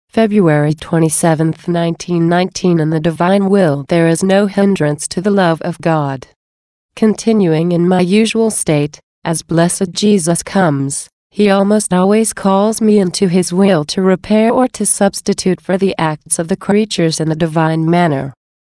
February 27, 1919. In the divine will there is no hindrance to the love of God. Continuing in my usual state, as blessed Jesus comes, he almost always calls me into his will to repair or to substitute for the acts of the creatures in the divine manner.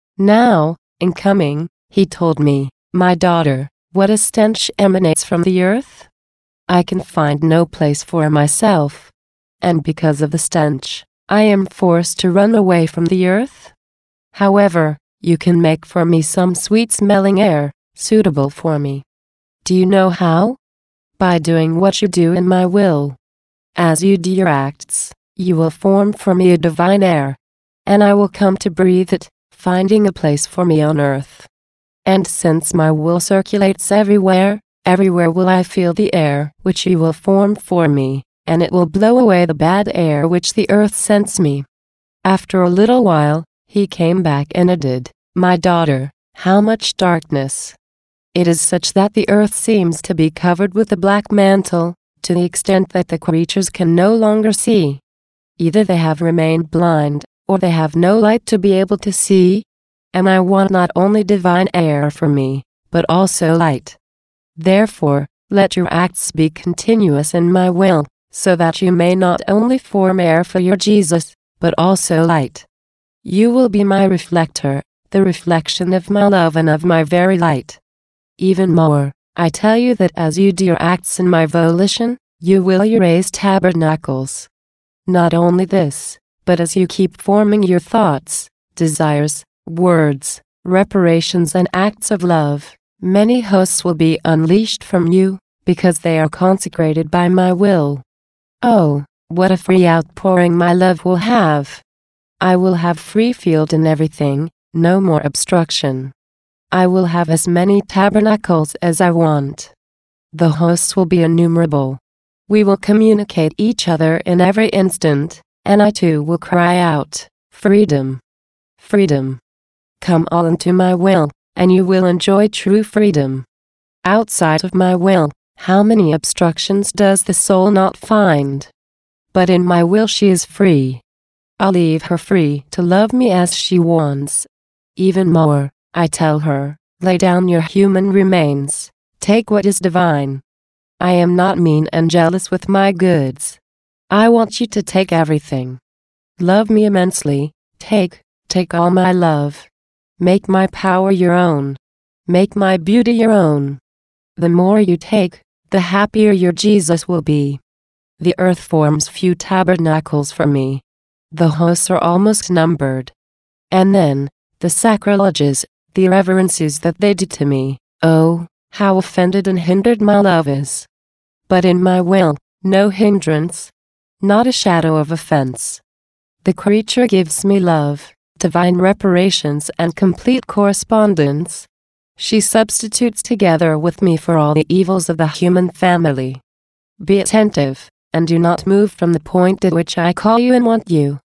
Now, in coming, he told me, "My daughter, what a stench emanates from the earth? I can find no place for myself. And because of the stench, I am forced to run away from the earth. However, you can make for me some sweet-smelling air, suitable for me. Do you know how? By doing what you do in my will. As you do your acts, you will form for me a divine air, and I will come to breathe it, finding a place for me on earth. And since my will circulates everywhere, everywhere will I feel the air which you will form for me, and it will blow away the bad air which the earth sends me." After a little while, he came back and added, "My daughter, how much darkness! It is such that the earth seems to be covered with a black mantle, to the extent that the creatures can no longer see. Either they have remained blind, or they have no light to be able to see. And I want not only divine air for me, but also light. Therefore, let your acts be continuous in my will, so that you may not only form air for your Jesus, but also light. You will be my reflector, the reflection of my love and of my very light. Even more, I tell you that as you do your acts in my volition, you will raise tabernacles. Not only this, but as you keep forming your thoughts, desires, words, reparations and acts of love, many hosts will be unleashed from you, because they are consecrated by my will. Oh, what a free outpouring my love will have! I will have free field in everything, no more obstruction. I will have as many tabernacles as I want. The hosts will be innumerable. We will communicate each other in every instant, and I too will cry out, 'Freedom! Freedom!' Come all into my will, and you will enjoy true freedom. Outside of my will, how many obstructions does the soul not find? But in my will she is free. I'll leave her free to love me as she wants. Even more, I tell her, lay down your human remains, take what is divine. I am not mean and jealous with my goods. I want you to take everything. Love me immensely, take all my love. Make my power your own. Make my beauty your own. The more you take, the happier your Jesus will be. The earth forms few tabernacles for me. The hosts are almost numbered. And then, the sacrileges, the irreverences that they do to me, oh, how offended and hindered my love is. But in my will, no hindrance, not a shadow of offense. The creature gives me love, divine reparations and complete correspondence. She substitutes together with me for all the evils of the human family. Be attentive, and do not move from the point at which I call you and want you.